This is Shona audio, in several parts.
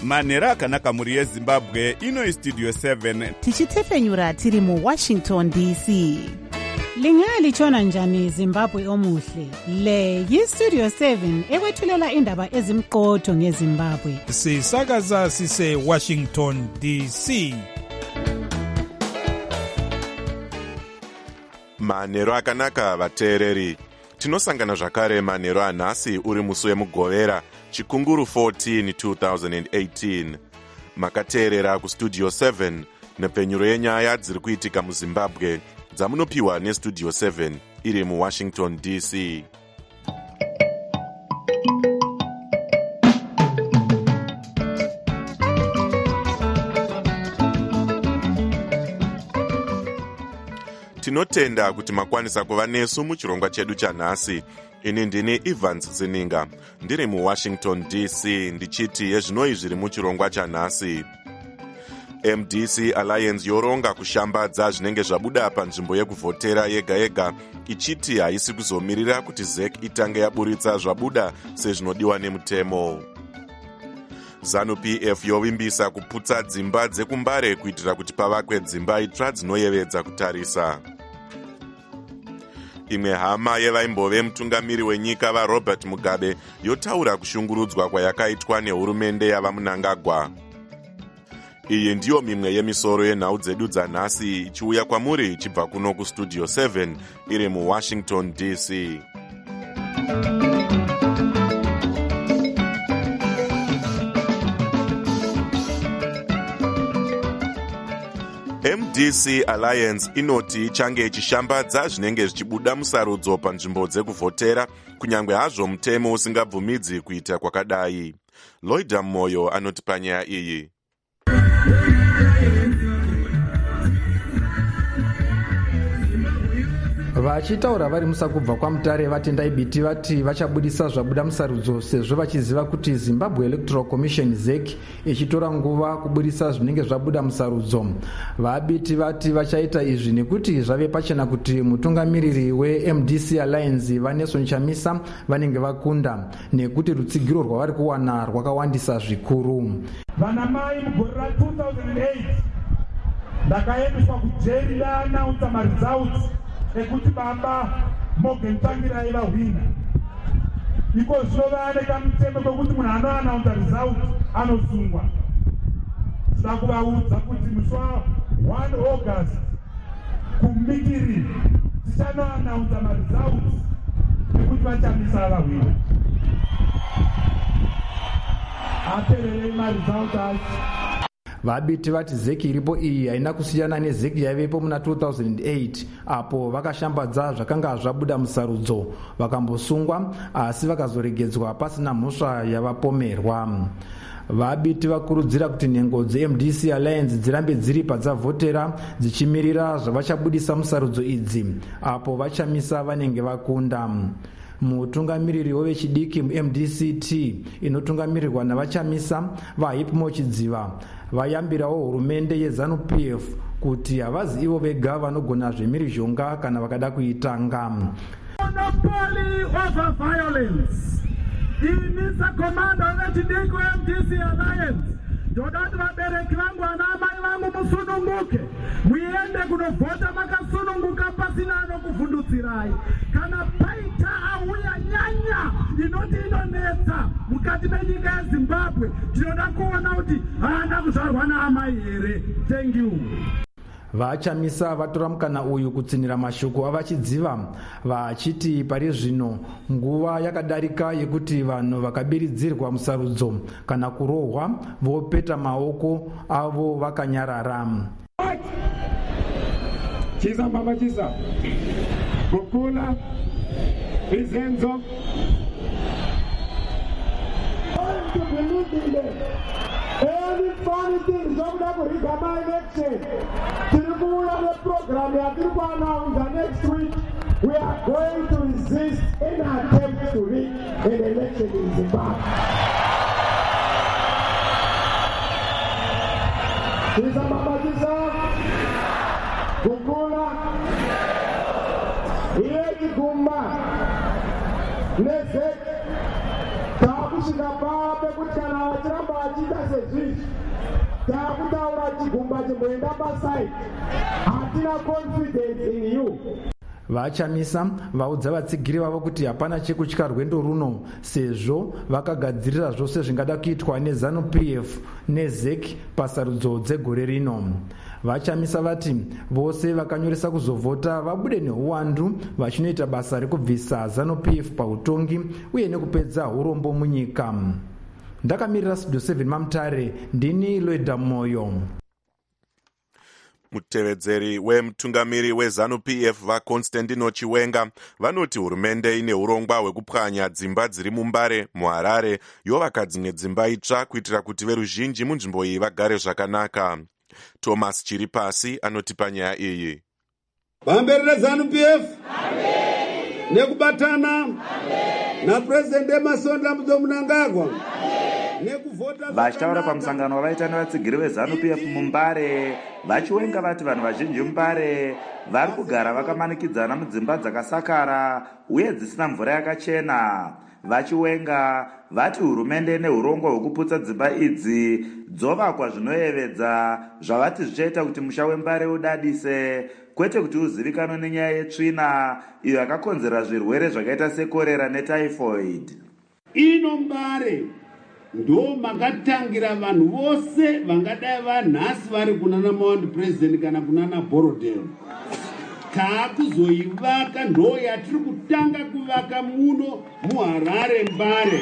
manhero akanaka mhuri yezimbabwe. Ino istudio 7 tichitefenyura tiri muwashington dc. Lingalitshona njani Zimbabwe omuhle? Le yistudio 7 ekwethulela indaba ezimqotho ngeZimbabwe. Sisakaza sise Washington DC. Manhero akanaka vateereri. Tinosangana zvakare manhero anhasi uri musi wemugovera chikunguru 14 2018. Makateerera kustudio 7 nepfenyuro yenyaya dziri kuitika muZimbabwe dzamunopiwa nestudio 7 iri muWashington DC. Tinotenda kuti makwanisa kuva nesu muchirongwa chedu chanhasi. Ini ndini Evans Zininga, ndiri muWashington DC, ndichiti yezvinoi zviri muchirongwa chanhasi. MDC Alliance yoronga kushambadza zvinenge zvabuda panzvimbo yekuvhotera yega yega, ichiti haisi kuzomirira kuti ZEC itange yaburitsa zvabuda sezvinodiwa nemutemo. ZANU-PF yovimbisa kuputsa dzimba dzekumbare kuitira kuti pavakwe dzimba itsva dzinoyevedza kutarisa. Imwe hama yevaimbove mutungamiri wenyika vaRobert Mugabe yotaura kushungurudzwa kwayakaitwa nehurumende yava Mnangagwa. Iyi ndiyo mimwe yemisoro yenhau dzedu dzanhasi ichiuya kwamuri ichibva kuno kustudio 7 iri muWashington DC. MDC Alliance inoti ichange ichishambadza zvinenge zvichibuda musarudzo panzvimbo dzekuvhotera, kunyange hazvo mutemo usingabvumidzi kuita kwakadai. Loida Moyo anoti panyaya iyi. Vachitaura vari musakubva kwamutare vatendai biti vati vachabudisa zvabuda musarudzo sezvo vachiziva kuti Zimbabwe Electoral Commission ZEC ichitora nguva kubudisa zvinenge zvabuda musarudzo. Vabiti vati vachaita izvi nekuti zvave pachena kuti mutungamiriri weMDC Alliance Vanessa Nchamisa vanenge vakunda nekuti rutsigiro rwavari kuwana rwakawandisa zvikuru. Vanamai mugore ra2008 ndakaendeswa kujeri yaanaunza maresults ekuti baba Morgan Tsvangirai vahwina. Iko zvova nekamutemo kwekuti munhu anoanaunza result anosungwa. Tinoda kuvaudza kuti musi wa1 August kumikiri tichanoanaunza maresults ekuti vachamisa vahwina. Apererei maresults acho. Vabiti vati ZEC iripo iyi haina kusiyana neZEC yaivepo muna 2008 apo vakashambadza zvakanga zvabuda musarudzo vakambosungwa asi vakazoregedzwa pasina mhosva yavapomerwa. Vabiti vakurudzira kuti nhengo dzeMDC Alliance dzirambe dziri padzavhotera dzichimirira zvavachabudisa musarudzo idzi apo vachamisa vanenge vakunda. Mutungamiriri wevechidiki MDCT inotungamirirwa navachamisa vaHipmo Chidziva vayambirawo hurumende yeZANU-PF kuti havazi ivo vega vanogona zvemhirizhonga kana vakada kuitanga. Monopoly over violence. Inisa komanda wevechidiki weMDC Alliance. Ndoda kuti vabereki vangu vanaamai vangu musununguke. Muende kunovhota makasununguka pasina anokuvhundutsirai. Kana paita auya nyanya inoti inonetsa mukati menyika yeZimbabwe, tinoda kuona kuti haana kuzvarwa naamai here. Thank you. Vachamisa vatora mukana uyu kutsinira mashoko avachidziva vachiti pari zvino nguva yakadarika yekuti vanhu vakabiridzirwa musarudzo kana kurohwa vopeta maoko avo vakanyarara. Chisa baba chisa Bukula Izenzo to believe in them. Any funny things of the Rigama election. The program we are going to announce next week. We are going to resist any attempt to rig an election in Zimbabwe. Kisa Baba Kisa Bukula Iye Gumba Nezek tasvika pekuti kana vachiramba vachiita sezvizvi takutaura chigumba chimboenda paside. Hatina confidence in you. Vachamisa vaudza vatsigiri vavo kuti hapana chekutya rwendo runo sezvo vakagadzirira zvose zvingada kuitwa neZANU-PF neZEC pasarudzo dzegore rino. Vachamisa vati vose vakanyoresa kuzovhota vabude neuwandu vachinoita basa rekubvisa ZANU-PF pautongi uye nekupedza urombo munyika. Ndakamirira Studio 7 Mamutare, ndini Loida Moyo. Mutevedzeri wemutungamiri weZANU-PF vaConstantino Chiwenga vanoti hurumende ine urongwa hwekupwanya dzimba dziri muMbare, muHarare yovaka dzimwe dzimba itsva kuitira kuti veruzhinji munzvimbo iyi vagare zvakanaka. Thomas Chiripasi anotipa nyaya iyi. Vamberera ZANU-PF nekubatana naPresident Emmerson Mnangagwa vachitaura pamusangano wavaita nevatsigiri veZANU-PF muMbare, vachiwenga vati vanhu vazhinji muMbare vari kugara vakamanikidzana mudzimba dzakasakara uye dzisina mvura yakachena. Vachiwenga vati hurumende ine urongwa hwekuputsa dzimba idzi dzovakwa zvinoyevedza zvavati zvichaita kuti musha weMbare udadise, kwete kuti uzivikanwe nenyaya yetsvina iyo yakakonzera zvirwere zvakaita sekorera netyphoid. Ino Mbare ndo makatangira vanhu vose vangadai vanhasi vari kunana Mount President kana kunana Borodale. Taakuzoivaka ndo yatiri kutanga kuvaka muno muHarare Mbare,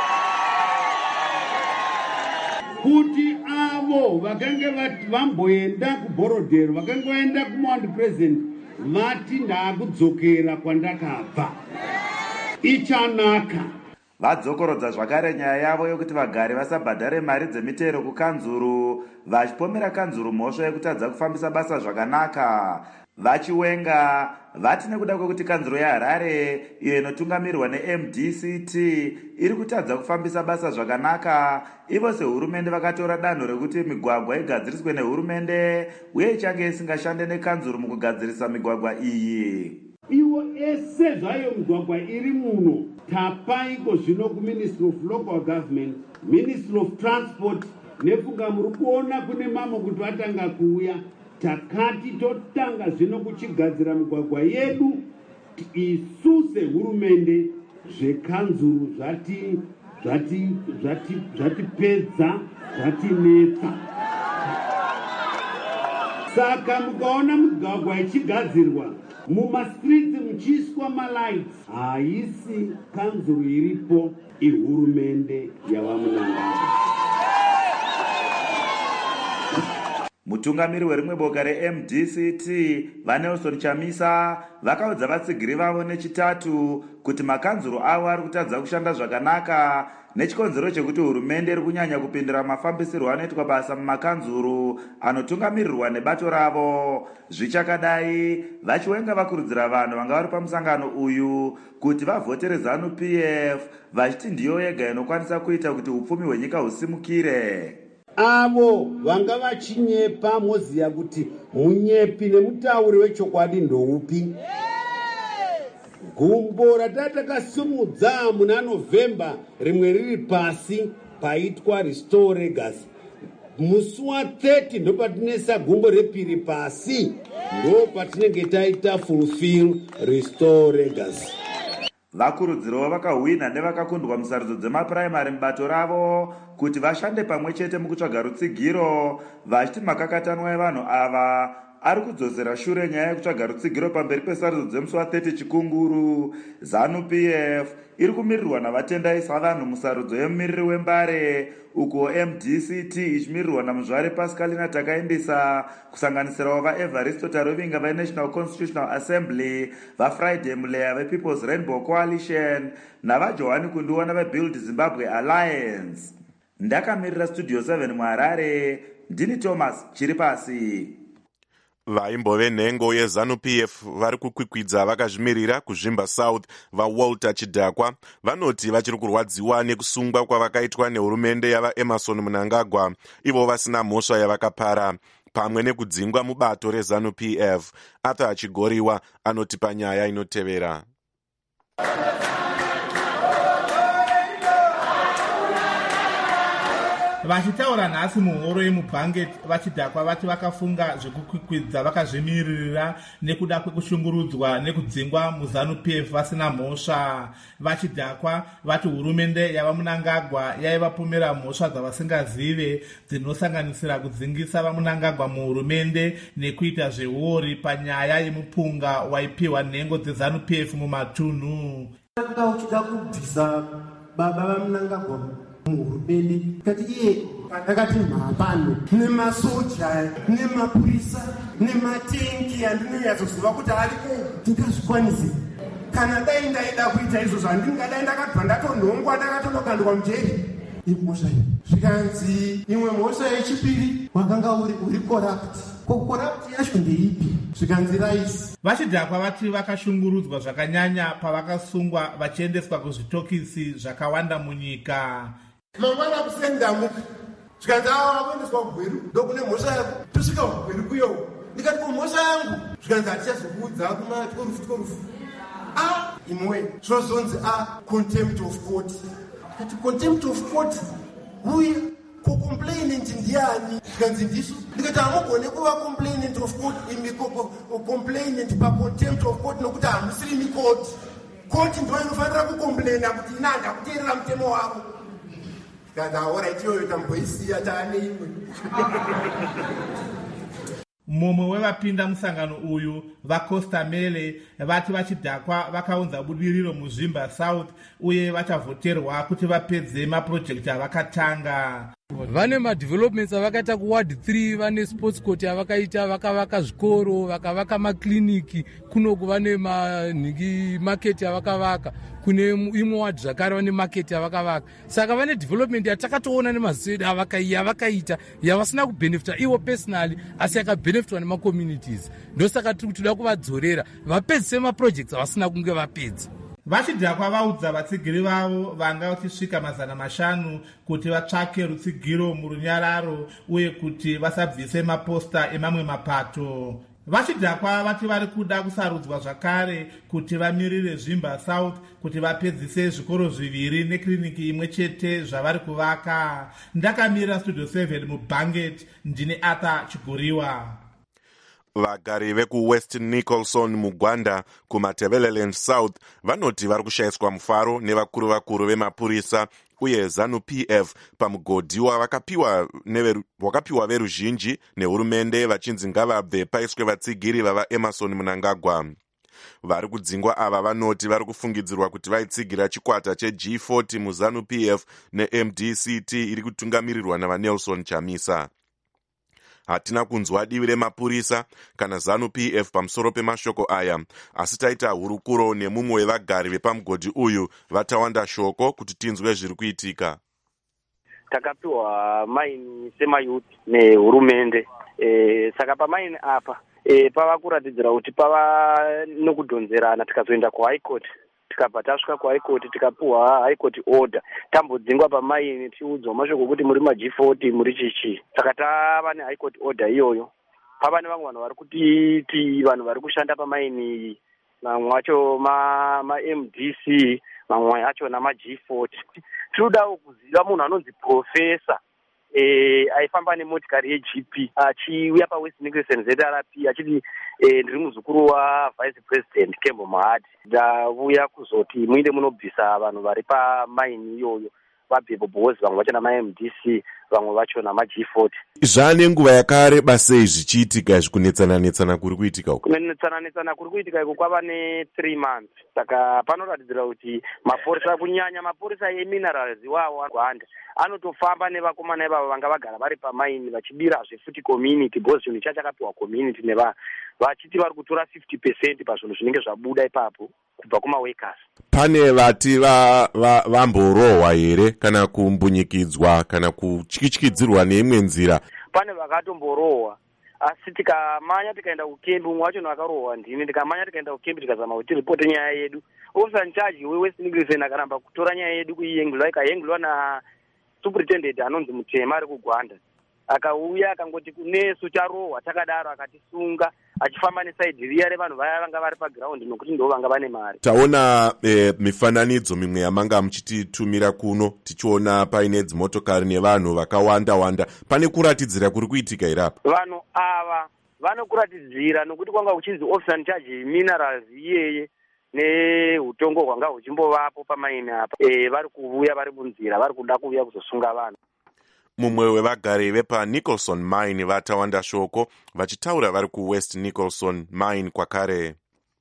kuti avo vakange vamboenda kuBorodale vakange vaenda kuMount President vati ndaakudzokera kwandakabva. Ichanaka. Vadzokorodza zvakare nyaya yavo yokuti vagari vasabhadhare mari dzemitero kukanzuru, vachipomera kanzuru mhosva yekutadza kufambisa basa zvakanaka. Vachiwenga vati nekuda kwekuti kanzuro yaHarare iyo inotungamirwa neMDCT iri kutadza kufambisa basa zvakanaka, ivo sehurumende vakatora danho rekuti migwagwa igadziriswe nehurumende uye ichange isingashande nekanzuro mukugadzirisa migwagwa iyi. Iwo ese zvayo migwagwa iri muno tapaiko zvino kuMinistry of Local Government, Ministry of Transport, nefunga muri kuona kune mamwe kuti vatanga kuuya. Takati totanga zvino kuchigadzira migwagwa yedu isuse hurumende zvekanzuru zvatipedza zvatinetsa. Saka mukaona migwagwa ichigadzirwa mumastreets muchiiswa malights, haisi kanzuru iripo, ihurumende yavaMnangagwa. Mutungamiri werimwe boka reMDCT vaNelson Chamisa vakaudza vatsigiri vavo nechitatu kuti makanzuro avo ari kutadza kushanda zvakanaka nechikonzero chekuti hurumende iri kunyanya kupindira mafambisirwo anoitwa basa mumakanzuro anotungamirirwa nebato ravo. Zvichakadai, vachiwenga vakurudzira vanhu vanga vari pamusangano uyu kuti vavhotere ZANU-PF vachiti ndiyo yega inokwanisa kuita kuti upfumi hwenyika husimukire. Avo vanga vachinyepa moziya kuti munyepi nemutauri wechokwadi ndoupi. Gumbo ratatakasumudza muna November rimwe riri pasi paitwa Restore Legacy. Musi wa30 ndo patinesa gumbo repiri pasi, ndo patinenge taita Fulfill Restore Legacy. Vakurudziro vakahwina nevakakundwa musarudzo dzemapuraimari mubato ravo kuti vashande pamwe chete mukutsvaga rutsigiro, vachiti makakatanwa evanhu ava ari kudzosera shure nyaya yekutsvaga rutsigiro pamberi pesarudzo dzemusi wa30 chikunguru. ZANU-PF iri kumirirwa navatendai savanhu musarudzo yemumiriri weMbare, uko MDCT ichimirirwa namuzvare Pascalina Takaendesa, kusanganisirawo vaEvaristo Tarovinga veNational Constitutional Assembly, vaFriday Muleya vePeople's Rainbow Coalition navaJohani Kunduwana veBuild Zimbabwe Alliance. Ndakamirira Studio 7 muHarare, ndini Thomas Chiripasi. Vaimbove nhengo yeZANU-PF vari kukwikwidza vakazvimirira kuzvimba South vaWalter Chidhakwa vanoti vachiri kurwadziwa nekusungwa kwavakaitwa nehurumende yavaEmmerson Mnangagwa, ivo vasina mhosva yavakapara, pamwe nekudzingwa mubato reZANU-PF. Arthur Chigoriwa anotipa nyaya inotevera. Vachitaura nhasi muhoro yemubhanget vachidhakwa vati vakafunga zvekukwikwidza vakazvimiririra nekuda kwekushungurudzwa nekudzingwa muZANU-PF vasina mhosva. Vachidhakwa vati hurumende yava Mnangagwa yaivapomera mhosva dzavasingazive dzinosanganisira kudzingisa vaMnangagwa muhurumende nekuita zveuori panyaya yemupunga waipiwa nhengo dzeZANU-PF mumatunhu. Uchida kubvisa baba vaMnangagwa muhurumende kati iye akati mhapano nemasoja nemapurisa nematengi andinoyazoziva kuti ariko ndingazvikwanisi. Kana dai ndaida kuita izvozvo handingadai ndakabva ndatonhongwa ndakatonokandwa mujeri. Imhosva iyi zvikanzi imwe mhosva yechipiri wakanga uri corrupt. Corrupt yacho ndeipi? Zvikanzi raisi. Vachidhakwa vati vakashungurudzwa zvakanyanya pavakasungwa vachiendeswa kuzvitokisi zvakawanda munyika. Mangwana kusendamuka zvikanzi vakuendeswa kugweru ndokune mhosva yako tosvika kugweru kuyo ndikati ko mhosva yangu zvikanzi hatichazokuudza kurufu imwe zvozonzi contempt of court. Kati contempt of court uye complainant ndiani? Zvikanzi ndisu. Ndikati hamugone kuva complainant of court imi complainant pa contempt of court nokuti hamusiri mikoti. Koti ndo inofanira kucomplaina kuti ina handakuteerera mutemo wavo. Mumwe wevapinda musangano uyu vaCosta Mele vati vachidhakwa vakaunza budiriro muZvimba South uye vachavhoterwa kuti vapedze mapurojekti avakatanga. Vane madevelopments avakaita kuward 3, vane sports court avakaita, vakavaka zvikoro, vakavaka makliniki, kunoku vane market avakavaka, kune imwe ward zvakare vane market avakavaka. Saka vane development yatakatoona nemaziso avakaita yavasina kubenefita ivo personally asi yakabenefitwa nemacommunities. Ndosaka tiri kutoda kuvadzorera vapedzise maprojects avasina kunge vapedza. Vachidhakwa vaudza vatsigiri vavo vanga vachisvika 500 kuti vatsvake rutsigiro murunyararo uye kuti vasabvise maposta emamwe mapato. Vachidhakwa vati vari kuda kusarudzwa zvakare kuti vamirire Zvimba South kuti vapedzise zvikoro 2 nekliniki imwe chete zvavari kuvaka. Ndakamira Studio 7 muBhanget, ndine Arthur Chiguriwa. Vagari vekuWest Nicholson mugwanda kuMatabeleland South vanoti vari kushayiswa mufaro nevakuru vemapurisa uye ZANU-PF pamugodhi wakapiwa veruzhinji nehurumende vachinzi ngavabve paiswe vatsigiri vavaEmmerson Mnangagwa. Vari kudzingwa ava vanoti vari kufungidzirwa kuti vaitsigira chikwata cheG40 muZANU-PF neMDCT iri kutungamirirwa navaNelson Chamisa. Hatina kunzwa divi remapurisa kana ZANU-PF pamusoro pemashoko aya, asi taita hurukuro nemumwe wevagari vepamugodhi uyu vatawanda shoko kuti tinzwe zviri kuitika. Takapiwa maini semayuti nehurumende, saka pamaini apa pava kuratidzira kuti pava nokudhonzerana. Tikazoenda kuHigh Court, tikabva tasvika kuHigh Court tikapiwa High Court order, tambodzingwa pamaini tiudzwa mashoko kuti muri maG40 muri chichi. Saka tava neHigh Court order iyoyo. Pava nevamwe vanhu vari kutiti vanhu vari kushanda pamaini, mamwe wacho maMDC, mamwe acho namaG40. Tinodawo kuziva munhu anonzi profesa aifamba nemotikari yeGP achiuya paWest Nicholson ZRP achiti ndiri muzukuru waVice President Kembo Mahadi. Ndauya kuzoti muinde munobvisa vanhu vari pamaini iyoyo vabve bobozi, vamwe vacho namaMDC, vamwe vacho namaG40. Zvane nguva yakareba sei zvichiitika izvi kunetsana kuri kuitika uko? Kunetsana kuri kuitika iko kwava ne3 months. Saka panoratidzira kuti mapurisa, kunyanya mapurisa eminerals iwawo agwanda, anotofamba nevakomana ivavo vanga vagara vari pamaini vachibirazve futi community, because zvinhu chakapiwa community vachiti vari kutora 50% pazvinhu zvinenge zvabuda ipapo kubva kumaworkers. Pane vati vamborohwa here kana kumbunyikidzwa kana kutyityidzirwa neimwe nzira? Pane vakatomborohwa, asi tikamanya tikaenda kukembi, umwe wacho akarohwa ndini, tikamanya tikaenda kukembi tikazama kuti ripote nyaya yedu, officer in charge weWest Nicholson akaramba kutora nyaya yedu kuiyengelwa na superintendent anonzi Mutema ari kugwanda. Akauya akangoti kunesu tarohwa takadaro, akatisunga achifamba nesaidhi riya revanhu vaya vanga vari pagiraundi nokuti ndo vanga vane mari. Taona mifananidzo mimwe yamanga muchititumira kuno tichiona paine dzimotokari nevanhu vakawanda wanda. Pane kuratidzira kuri kuitika irapa? Vanhu ava vanokuratidzira nokuti kwanga kuchinzi officer in charge minerals iyeye neutongo hwanga huchimbovapo pamaini apa. Vari kuuya vari munzira, vari kuda kuuya kuzosunga vanhu. Mumwe wevagari vepaNicholson Mine vatawanda shoko vachitaura vari kuWest Nicholson Mine kwakare.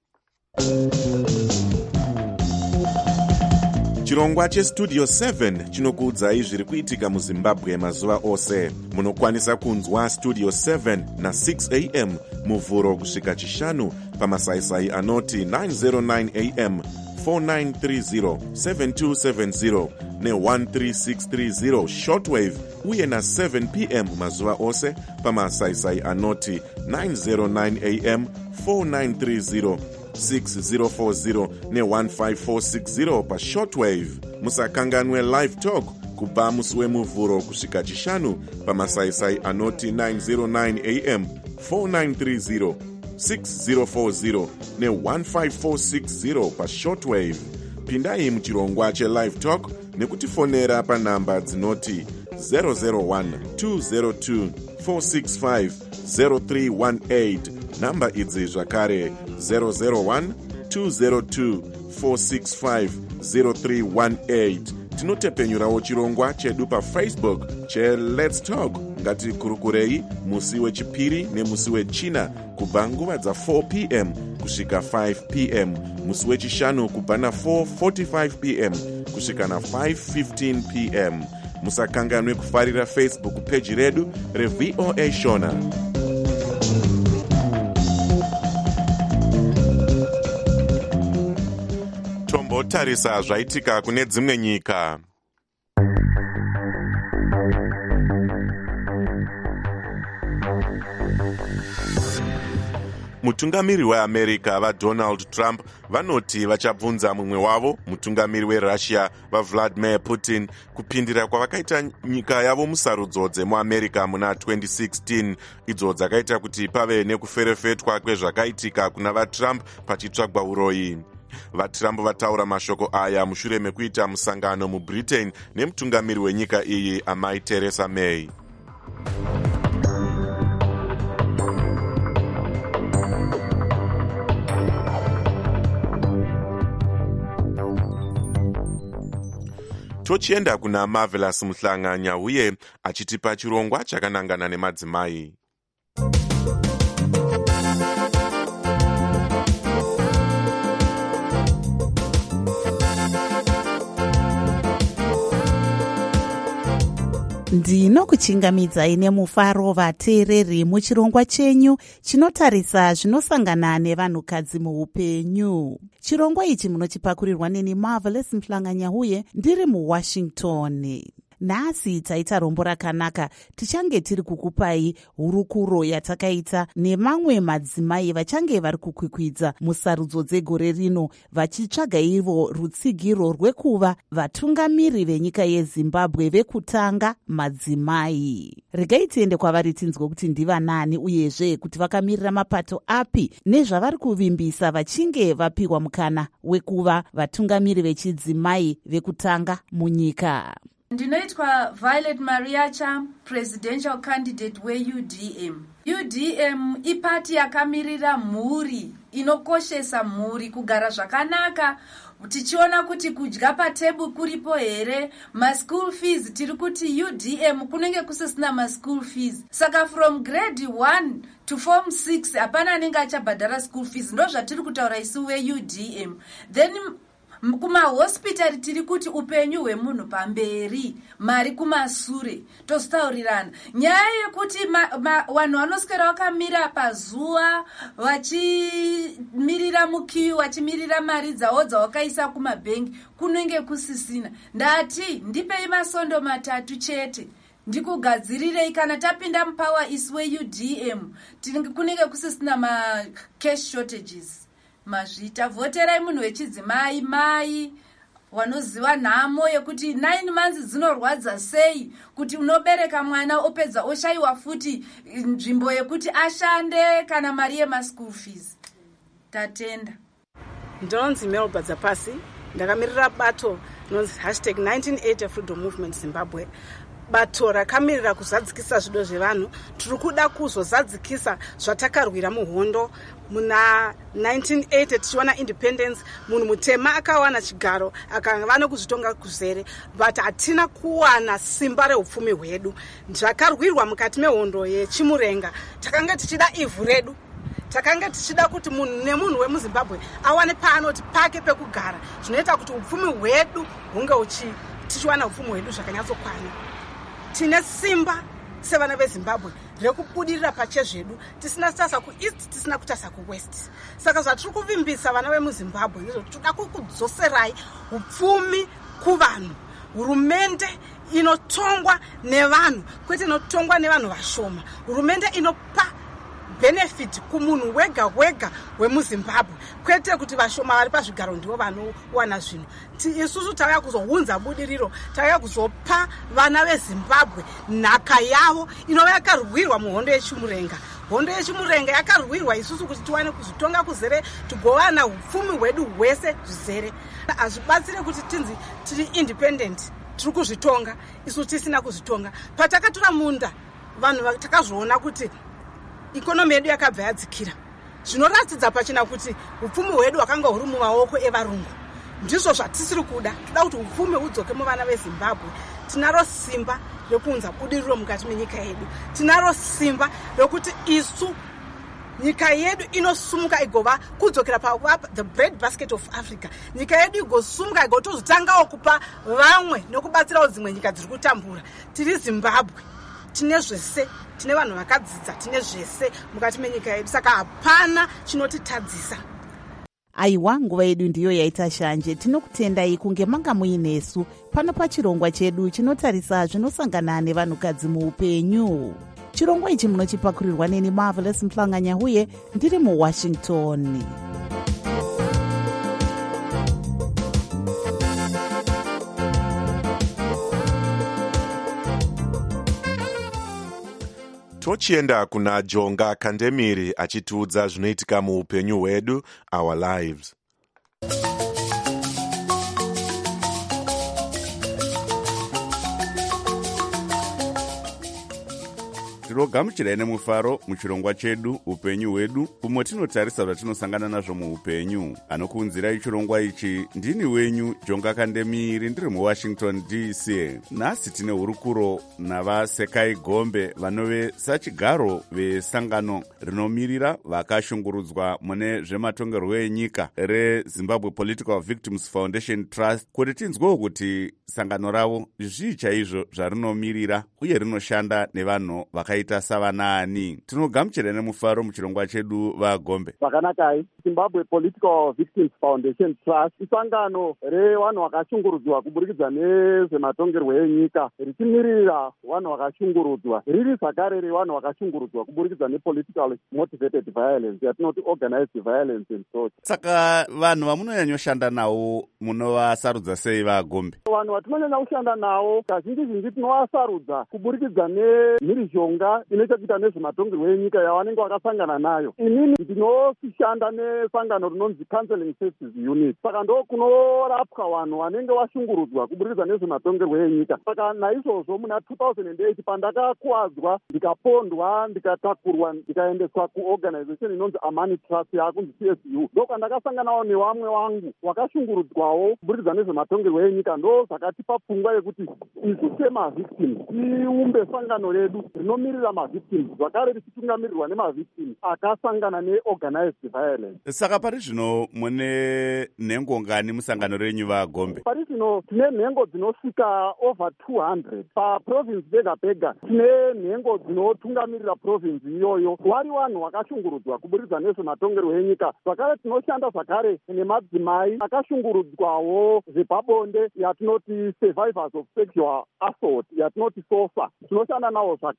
Chirongwa cheStudio 7 chinokuudzai zviri kuitika muZimbabwe mazuva ose. Munokwanisa kunzwa Studio 7 na 6 am muvhuro kusvika chishanu pamasaisai anoti 909 am 4930 7270 ne13630 shortwave uye na 7 pm mazuva ose pamasaisai anoti 909 am 4930 6040 ne15460 pashortwave. Musakanganwe live talk kubva musi wemuvhuro kusvika chishanu pamasaisai anoti 909 am 4930 6040 ne15460 pashortwave. Pindai muchirongwa chelive talk nekutifonera panhamba dzinoti 001 202 465 0318. Namba idzi zvakare 001 202 465 0318. Tinotepenyurawo chirongwa chedu paFacebook cheLet's Talk. Ngatikurukurei musi wechipiri nemusi wechina kubva nguva dza4 pm kusvika 5 pm, musi wechishanu kubva na4:45 pm kusvika na5:15 pm. Musakanganwe kufarira Facebook page redu reVOA Shona. Tombotarisa zvaitika kune dzimwe nyika. Mutungamiri weAmerica vaDonald Trump vanoti vachabvunza mumwe wavo, mutungamiri weRussia vaVladimir Putin, kupindira kwavakaita nyika yavo musarudzo dzemuAmerica muna 2016, idzo dzakaita kuti pave nekuferefetwa kwezvakaitika kuna vaTrump pachitsvagwa uroyi. VaTrump vataura mashoko aya mushure mekuita musangano muBritain nemutungamiri wenyika iyi amai Theresa May. Tochienda kuna Marvelous Muhlanganya uye achitipa chirongwa chakanangana nemadzimai. Ndinokuchingamidzai nemufaro vateereri muchirongwa chenyu chinotarisa zvinosangana nevanhukadzi muupenyu. Chirongwa ichi munochipakurirwa neni Marvelous Muhlanganya uye ndiri muWashington. Nhasi taita rombo rakanaka, tichange tiri kukupai hurukuro yatakaita nemamwe madzimai vachange vari kukwikwidza musarudzo dzegore rino vachitsvaga ivo rutsigiro rwekuva vatungamiri venyika yeZimbabwe vekutanga madzimai. Regai tiende kwavari tinzwe kuti ndiva nani uyezve kuti vakamirira mapato api nezvavari kuvimbisa vachinge vapiwa mukana wekuva vatungamiri vechidzimai vekutanga munyika. Ndinoitwa Violet Mariacha, presidential candidate weUDM. UDM ipati yakamirira mhuri, inokoshesa mhuri, kugara zvakanaka, tichiona kuti kudya pateburu kuripo here, maschool fees tiri kuti UDM kunenge kusisina maschool fees. Saka from grade 1 to form 6 hapana anenge achabhadhara school fees. Ndo zvatiri kutaura isu weUDM. Then kumahospitari tiri kuti upenyu hwemunhu pamberi, mari kumasure, tositaurirana. Nyaya yekuti vanhu vanoswera vakamira pazuva vachimirira mukiwi, vachimirira mari dzavo dzavakaisa kumabhengi, kunenge kusisina. Ndati ndipei masondo 3 chete ndikugadzirirei kana tapinda mupower isu weUDM kunenge kusisina macash shortages. Mazvita voterai munhu wechidzimai mai wanoziva nhamo yekuti 9 months dzinorwadza sei, kuti unobereka mwana opedza oshayiwa futi nzvimbo yekuti ashande kana mari yemaschool fees. Tatenda. Ndinonzi Melba Dzapasi, ndakamirira bato nonzi #1980 Freedom Movement Zimbabwe. Bato rakamirira kuzadzikisa zvido zvevanhu. Tiri kuda kuzozadzikisa zvatakarwira muhondo muna 1980 tichiwana independence. Munhu mutema akawana chigaro akava nokuzvitonga kuzere, but hatina kuwana simba reupfumi hwedu. Zvakarwirwa mukati mehondo yechimurenga, takanga tichida ivhu redu. Takanga tichida kuti munhu nemunhu wemuZimbabwe awane paanoti pake pekugara, zvinoita kuti upfumi hwedu hunge tichiwana upfumi hwedu zvakanyatsokwana. Tine simba sevana veZimbabwe rekubudirira pachezvedu, tisina kutasa kueast, tisina kutasa kuwest. Saka zvatiri kuvimbisa vana vemuZimbabwe ndizvo tinoda kudzoserai upfumi kuvanhu. Hurumende inotongwa nevanhu, kwete inotongwa nevanhu vashoma. Hurumende inopa benefit kumunhu wega wega wemuZimbabwe, kwete kuti vashoma vari pazvigaro ndivo vanowana zvinhu. Isusu tauya kuzounza budiriro, tauya kuzopa vana veZimbabwe nhaka yavo inova yakarwirwa muhondo yechimurenga. Hondo yechimurenga yakarwirwa isusu kuti tiwane kuzvitonga kuzere, tigowana upfumi hwedu hwese zvizere. Hazvibatsire kuti tinzi tiri independent, tiri kuzvitonga isusu tisina kuzvitonga. Patakatora munda, vanhu takazvoona kuti ikonomi yedu yakabva yadzikira. Zvinoratidza pachina kuti upfumi hwedu hwakanga huri mumaoko evarungu. Ndizvo zvatisiri kuda. Toda kuti upfumi hudzoke muvana veZimbabwe. Tinaro simba rekuunza budiriro mukati menyika yedu. Tinaro simba rekuti isu nyika yedu inosumuka igova kudzokera the bread basket of Africa. Nyika yedu igosumuka igotozotangawo kupa vamwe nokubatsirawo dzimwe nyika dziri kutambura. Tiri Zimbabwe. Tine zvese, tine vanhu vakadzidza, tine zvese mukati menyika yedu, saka hapana chinotitadzisa. Aiwa, nguva yedu ndiyo yaita shanje. Tinokutendai kunge manga muinesu pano pachirongwa chedu chinotarisa zvinosangana nevanhukadzi muupenyu. Chirongwa ichi munochipakurirwa neni Marvelous Mhlanganya huye ndiri muWashington. Tochienda kuna Jonga Kandemiri achitiudza zvinoitika muupenyu hwedu, our lives. Tinogamuchirai nemufaro muchirongwa chedu upenyu hwedu, umo tinotarisa zvatinosangana nazvo muupenyu. Anokuunzirai chirongwa ichi ndini wenyu Jonga Kandemiri, ndiri muWashington DC. Nhasi tine hurukuro navaSekai Gombe vanove sachigaro vesangano rinomirira vakashungurudzwa mune zvematongerwo enyika reZimbabwe Political Victims Foundation Trust, kuti tinzwewo kuti sangano ravo zvii chaizvo zvarinomiririra uye rinoshanda nevanhu vakaita savanani. Tinogamuchira nemufaro muchirongwa chedu vaGombe. Vakanakai, Zimbabwe Political Victims Foundation Trust isangano revanhu vakashungurudzwa kuburikidza nezvematongerwo enyika, richimirira vanhu vakashungurudzwa, riri zvakare revanhu vakashungurudzwa kuburikidza nepolitically motivated violence, yatinoti organized violence and so. Saka vanhu vamunonyanyoshanda navo munovasarudza sei vaGombe? Vanhu vatinonyanya kushanda navo kazhinji tinovasarudza kuburikidza nemhirizhonga inoita nezvematongerwo enyika yavanenge vakasangana nayo. Inini ndinoshanda nesangano rinonzi Counseling Services Unit, saka ndo kunorapwa vanhu vanenge vashungurudzwa kuburikidza nezvematongerwo enyika. Saka naizvozvo muna 2008 pandakakuwadzwa, ndikapondwa, ndikatakurwa, ndikaendeswa kuorganization inonzi Amani Trust yakunzi CSU, ndo kwandakasanganawo nevamwe vangu vakashungurudzwawo kuburikidza nezvematongerwo enyika. Ndo zvakatipa pfungwa yekuti isu semavictims tiumbe sangano redu rinomirira mavictims, zvakare richitungamirirwa nemavictims akasangana neorganized violence. Saka pari zvino mune nhengo ngani musangano renyu vaGombe? Pari zvino tine nhengo dzinosvika over 200 paprovince pega pega. Tine nhengo dzinotungamirira province iyoyo, wari vanhu vakashungurudzwa kuburikidza nezvematongerwo enyika. Zvakare tinoshanda zvakare nemadzimai akashungurudzwawo zvepabonde, yatinoti survivors of sexual assault, yatinoti SOSA, tinoshanda navo zvakare. Saka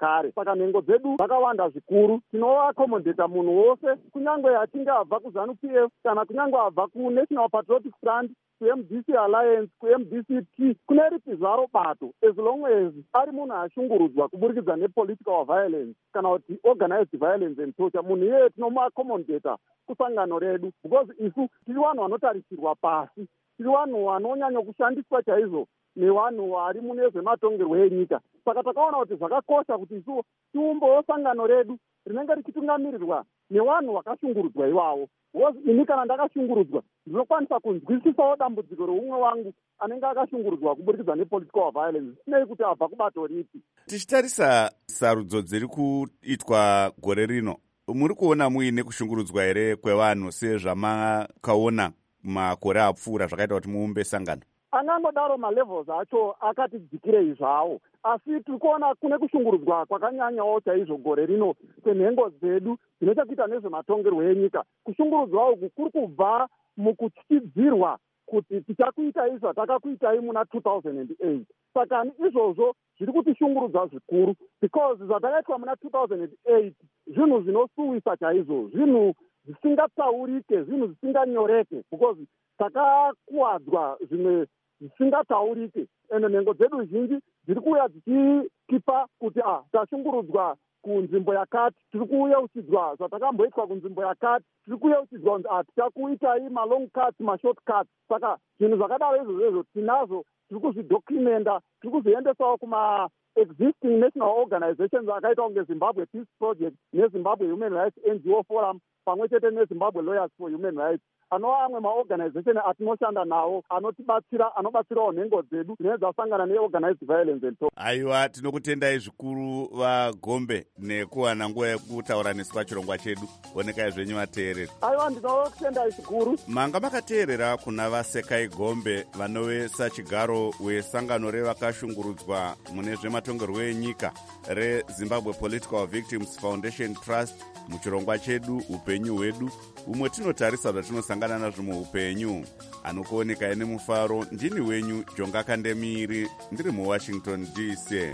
saka nhengo dzedu dzakawanda zvikuru. Tinoakomodheta munhu wose, kunyange achinge abva kuZANU-PF kana kunyange abva kuNational Patriotic Front, kuMDC Alliance, kuMDCT, kune ripi zvaro bato, as long as ari munhu ashungurudzwa kuburikidza nepolitical violence kana kuti organized violence and torture, munhu iyeye tinomuakomodheta kusangano redu, because isu tiri vanhu vanotarisirwa pasi, tiri vanhu vanonyanya kushandiswa chaizvo nevanhu vari mune zvematongerwo enyika. Saka takaona kuti zvakakosha kuti isu tiumbewo sangano redu rinenge richitungamirirwa nevanhu vakashungurudzwa ivavo. Ini kana ndakashungurudzwa ndinokwanisa kunzwisisawo dambudziko reumwe wangu anenge akashungurudzwa kuburikidza nepolitical violence, sinei kuti abva kubato ripi. Tichitarisa sarudzo dziri kuitwa gore rino, muri kuona muine kushungurudzwa here kwevanhu sezvamakaona makore apfuura zvakaita kuti muumbe sangano? Angangodaro malevels acho akati dzikirei zvawo, asi tiri kuona kune kushungurudzwa kwakanyanyawo chaizvo gore rino kwenhengo dzedu dzinochokuita nezvematongerwo enyika. Kushungurudzwa uku kuri kubva mukutyidzirwa kuti tichakuitai zvatakakuitai muna 2008. Saka izvozvo zviri kutishungurudza zvikuru, because zvatakaitwa muna 2008 zvinhu zvinosuwisa chaizvo, zvinhu zvisingatsaurike, zvinhu zvisinganyoreke, because takakuwadzwa zvimwe zvisingataurike. Ende nhengo dzedu zhinji dziri kuuya dzichitipa kuti tashungurudzwa kunzvimbo yakati, tiri kuyeuchidzwa zvatakamboitwa kunzvimbo yakati, tiri kuyeuchidzwa kuti tichakuitai malong cuts, mashort cuts. Saka zvinhu zvakadaro izvozvo tinazvo, tiri kuzvidhokumenda, tiri kuzviendesawo kuma existing national organizations akaita kunge Zimbabwe Peace Project neZimbabwe Human Rights NGO Forum pamwe chete neZimbabwe Lawyers for Human Rights, anova amwe maorganization atinoshanda nawo anotibatsira, anobatsirawo nhengo dzedu dzinenge dzasangana neorganized violence and talk. Aiwa, tinokutendai zvikuru vaGombe nekuwana nguva yekutaura nesu pachirongwa chedu. Onekai zvenyu vateereri. Aiwa, ndinokutendai zvikuru. Manga makateerera kuna vaSekai Gombe, vanovesa chigaro wesangano revakashungurudzwa mune zvematongerwo enyika reZimbabwe Political Victims Foundation Trust muchirongwa chedu upenyu hwedu, umwe tinotarisa zvatinosangana nazvo muupenyu. Anokuonekai nemufaro, ndini wenyu Jonga Kandemiri, ndiri muWashington DC.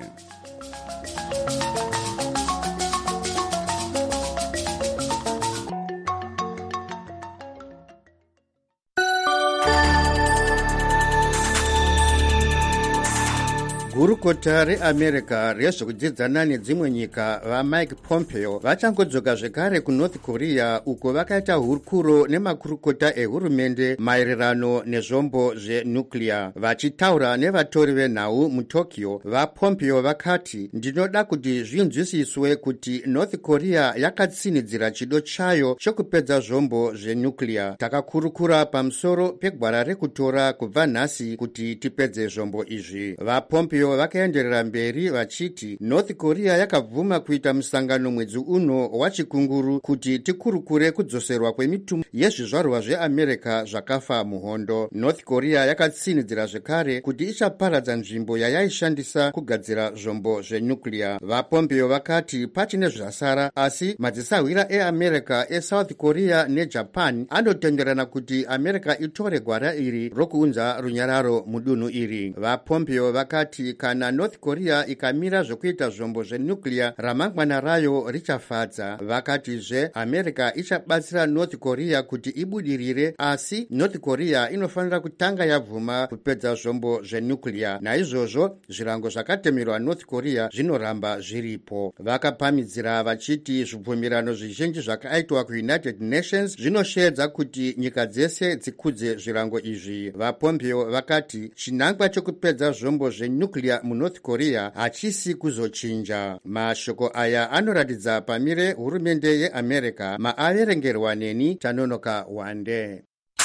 Gurukota reAmerica rezvokudzidzana nedzimwe nyika vaMike Pompeo vachangodzoka zvekare kuNorth Korea, uko vakaita hurukuro nemakurukota ehurumende maererano nezvombo zvenuclear. Vachitaura nevatori venhau muTokyo, vaPompeo vakati, ndinoda kuti zvinzwisiswe kuti North Korea yakatsinidzira chido chayo chokupedza zvombo zvenuclear. Takakurukura pamusoro pegwara rekutora kubva nhasi kuti tipedze zvombo izvi. VaPompeo vakaenderera mberi vachiti North Korea yakabvuma kuita musangano mwedzi uno wachikunguru kuti tikurukure kudzoserwa kwemitumbi yezvizvarwa zveAmerica zvakafa muhondo. North Korea yakatsinidzira zvekare kuti ichaparadza nzvimbo yayaishandisa kugadzira zvombo zvenuclear. VaPompeo vakati pachine zvasara, asi madzisahwira eAmerica eSouth Korea neJapan anotenderana kuti America itore gwara iri rokuunza runyararo mudunhu iri. VaPompeo vakati kana North Korea ikamira zvokuita zvombo zvenuclear, ramangwana rayo richafadza. Vakatizve America ichabatsira North Korea kuti ibudirire, asi North Korea inofanira kutanga yabvuma kupedza zvombo zvenuclear. Naizvozvo zvirango zvakatemerwa North Korea zvinoramba zviripo. Vakapamidzira vachiti zvibvumirano zvizhinji zvakaitwa kuUnited Nations zvinoshedza kuti nyika dzese dzikudze zvirango izvi. VaPompeo vakati chinangwa chokupedza zvombo zvenuclear muNorth Korea hachisi kuzochinja. Mashoko aya anoratidza pamire hurumende yeAmerica. Maaverengerwa neni Tanonoka Wande.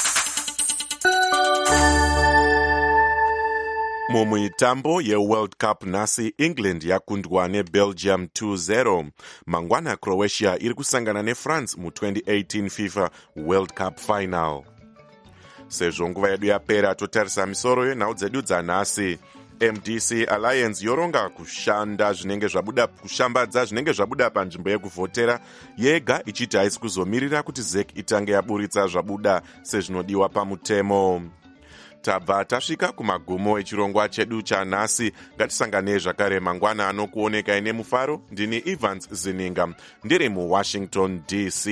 Mumuitambo yeWorld Cup nhasi, England yakundwa neBelgium 2-0. Mangwana Croatia iri kusangana neFrance mu2018 FIFA World Cup final. Sezvo nguva yedu yapera, totarisa misoro yenhau dzedu dzanhasi. MDC Alliance yoronga kushambadza zvinenge zvabuda panzvimbo yekuvhotera yega, ichiti haisi kuzomirira kuti ZEC itange yaburitsa zvabuda sezvinodiwa pamutemo. tabva tasvika kumagumo echirongwa chedu chanhasi. Ngatisanganei zvakare mangwana anokuonekai nemufaro. Ndini Evans Zininga ndiri muWashington DC.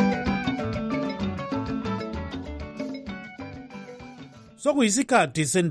Sokuyisikhathi